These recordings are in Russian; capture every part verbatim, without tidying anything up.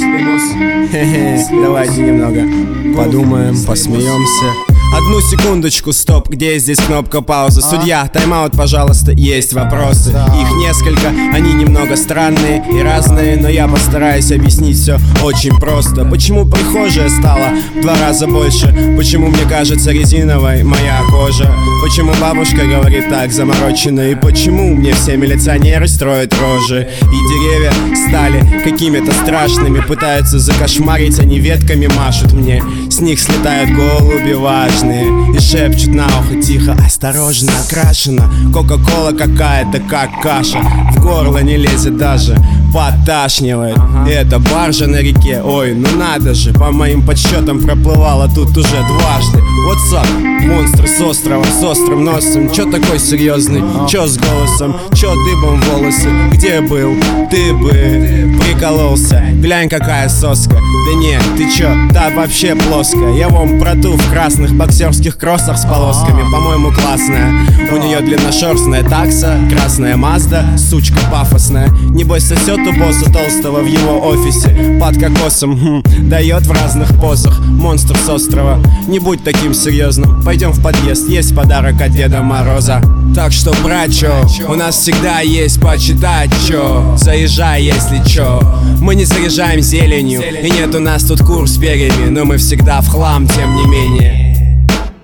Давайте немного подумаем, посмеемся. Одну секундочку, стоп, где здесь кнопка паузы? Судья, тайм-аут, пожалуйста, есть вопросы. Их несколько, они немного странные и разные, но я постараюсь объяснить все очень просто. Почему прихожая стала в два раза больше? Почему мне кажется резиновой моя кожа? Почему бабушка говорит так замороченно? И почему мне все милиционеры строят рожи? И деревья стали какими-то страшными, пытаются закошмарить, они ветками машут мне. С них слетают голуби важные и шепчут на ухо тихо: осторожно, окрашена кока-кола какая-то, как каша. В горло не лезет даже, поташнивает. И это баржа на реке, ой, ну надо же. По моим подсчетам проплывала тут уже дважды. What's up, монстр с острова, с острым носом. Чё такой серьезный, чё с голосом, чё дыбом волосы? Где был, ты бы прикололся. Глянь, какая соска. Да нет, ты чё, та вообще плоская. Я вон про ту в красных боксерских кроссах с полосками, по-моему, классная. У нее длинношерстная такса, красная Мазда, сучка пафосная. Небось сосет у босса толстого в его офисе под кокосом, хм, дает в разных позах. Монстр с острова, не будь таким серьезным. Пойдем в подъезд, есть подарок от Деда Мороза. Так что, братчо, у нас всегда есть почитать, чё. Заезжай, если чё. Мы не заряжаем зеленью, и нет у нас тут кур с перьями, но мы всегда в хлам, тем не менее.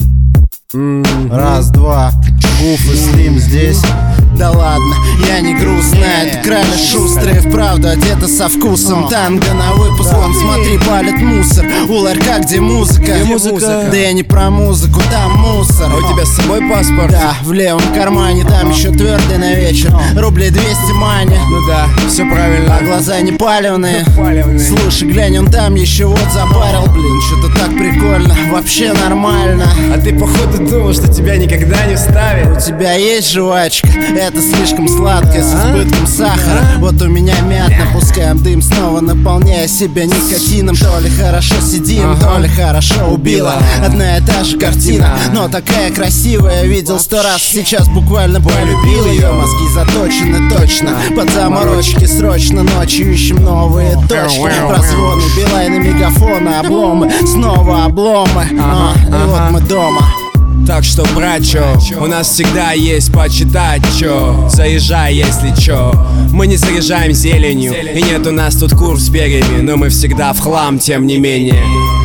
Раз, два, Гуф и Слим здесь. Да ладно, я не грустная, это крали шустрые, вправду одета со вкусом. Танго на выпуск, вон, смотри, палит мусор. У ларька, где музыка? Где музыка? Да я не про музыку, там мусор. А у тебя с собой паспорт? Да, в левом кармане, там еще твердый на вечер. Рублей двести мани. Ну да, все правильно. А глаза не палевные. Палевные. Слушай, глянь, он там еще вот запарил. Блин, что-то так прикольно, вообще нормально. А ты походу думал, что тебя никогда не вставят? У тебя есть жвачка? Это слишком сладкое, с избытком сахара. Вот у меня мятно, пускаем дым снова, наполняя себя никотином. То ли хорошо сидим, то ли хорошо убила. Одна и та же картина, но такая красивая. Видел сто раз, сейчас буквально полюбил ее. Мозги заточены точно под заморочки. Срочно ночью ищем новые точки. Прозвоны, билайны, мегафоны, обломы, снова обломы. А, и вот мы дома. Так что, братчо, у нас всегда есть почитать, чё. Заезжай, если чё. Мы не заряжаем зеленью, и нет у нас тут кур с перьями, но мы всегда в хлам, тем не менее.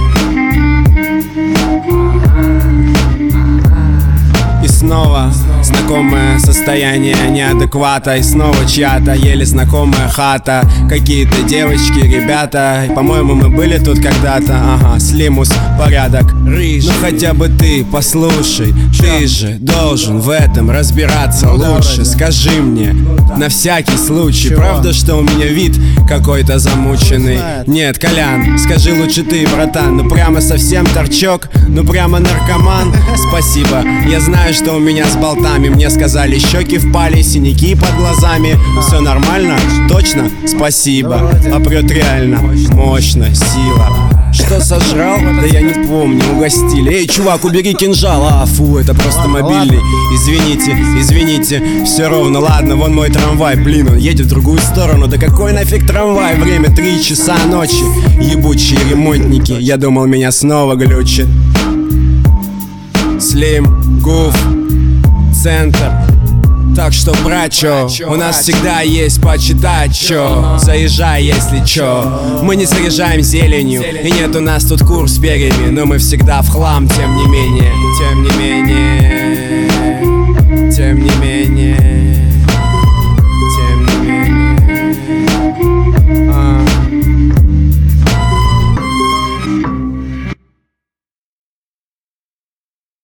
И снова знакомое состояние неадеквата. И снова чья-то еле знакомая хата. Какие-то девочки, ребята. По-моему, мы были тут когда-то. Ага, Слимус, порядок. Рыж. Ну хотя бы ты послушай. Ты же должен в этом разбираться лучше. Скажи мне, на всякий случай, правда, что у меня вид какой-то замученный? Нет, Колян, скажи лучше ты, братан. Ну прямо совсем торчок, ну прямо наркоман. Спасибо, я знаю, что у меня с болтами. Мне сказали, щеки впали, синяки под глазами. Все нормально? Точно? Спасибо. А прет реально мощно, сила. Что сожрал? Да я не помню, угостили. Эй, чувак, убери кинжал. А, фу, это просто мобильный. Извините, извините, все ровно. Ладно, вон мой трамвай, блин, он едет в другую сторону. Да какой нафиг трамвай? Время три часа ночи. Ебучие ремонтники, я думал, меня снова глючит. Слим, Гуф, центр. Так что, братчо, у нас всегда есть почитать, чё. Заезжай, если чё. Мы не заряжаем зеленью, и нет у нас тут кур с перьями, но мы всегда в хлам, тем не менее. Тем не менее. Тем не менее.